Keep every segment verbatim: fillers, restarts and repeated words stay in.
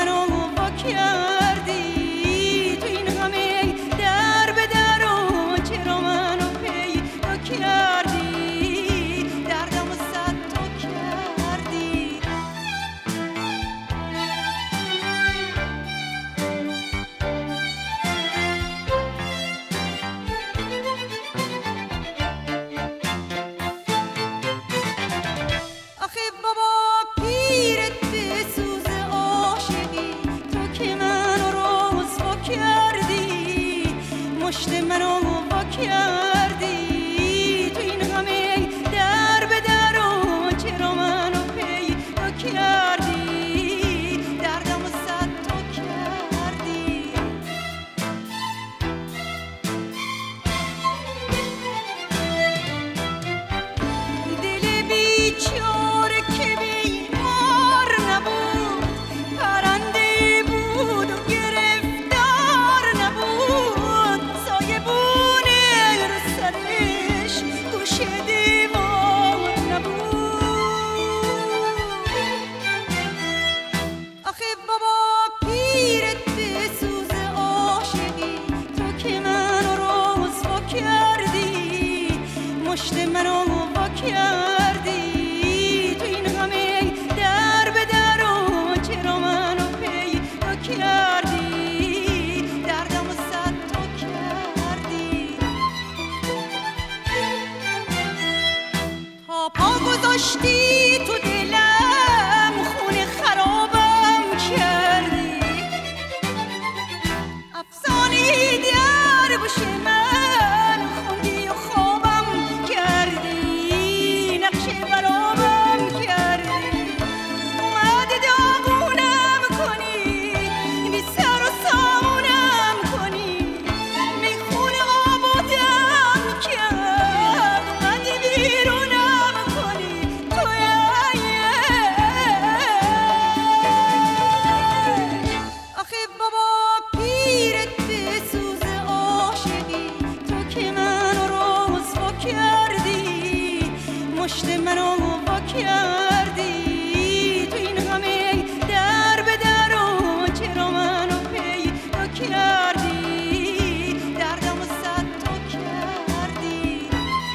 منو وا کردی تو این همه در به در و چرا منو پیدا کردی دردم و صد تا کردی آخه بابا پیرت بسوز عاشقی تو که منو رسوا کردی مشت منو وا کردی تو این همه در به در و چرا منو پیدا کردی دردم و صد تا کردی دل بیچاره که بیمار نبود پرنده بود و گرفتار نبود سایبونه رو سرش گوشه دیوار نبود آخه بابا پیرت بسوز عاشقی تو که منو رسوا کردی مشت منو وا کردی تو این همه در به در و چرا منو پیدا کردی دردم و صد تا کردی تا پا گذاشتی تو دلم خونه خرابم کردی افسانه در گوش من خوندی و خوابم کردی نقشه برابم کردی اومدی داغونم کنی بی سر و سامونم کنی میخونه آبادم کرد اومدی بیرونم کنی توی آخه بابا پیرت بسوز عاشقی تو که منو رسوا کردی مشت منو وا کردی تو این همه در به در و چرا منو پیدا کردی دردم و صد تا کردی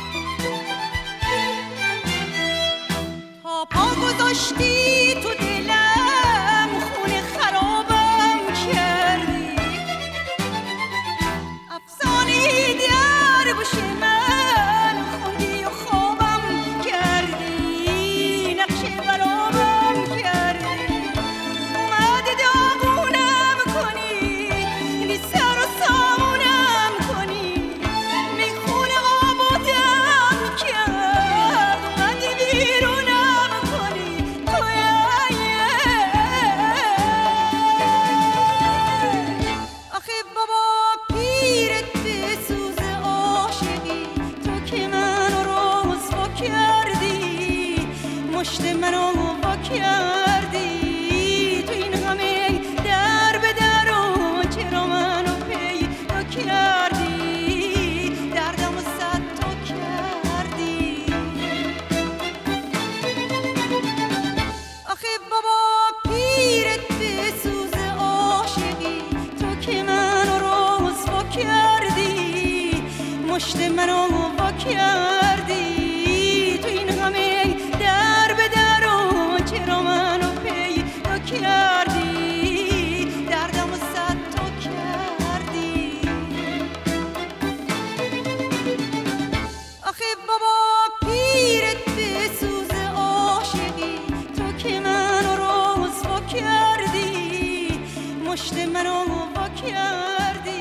تا پا گذاشتی تو دلم خونه خرابم کردی افسانه در گوش من خوندی و خوابم کردی نقشه برابم کردی اومدی داغونم کنی بی سر و سامونم کنی میخونه آبادم کرد اومدی بیرونم کنی توی آخه بابا پیرت بسوز عاشقی تو که منو رسوا کردی مشت منو وا کردی تو این همه در به در و چرا منو پیدا کردی دردم و صد تا کردی آخه بابا پیرت بسوز عاشقی تو که منو رسوا کردی مشت منو وا کردی تو این همه در به در و چرا منو پیدا کردی دردم و صد تا کردی آخه بابا پیرت بسوز عاشقی تو که منو رسوا کردی مشت منو وا کردی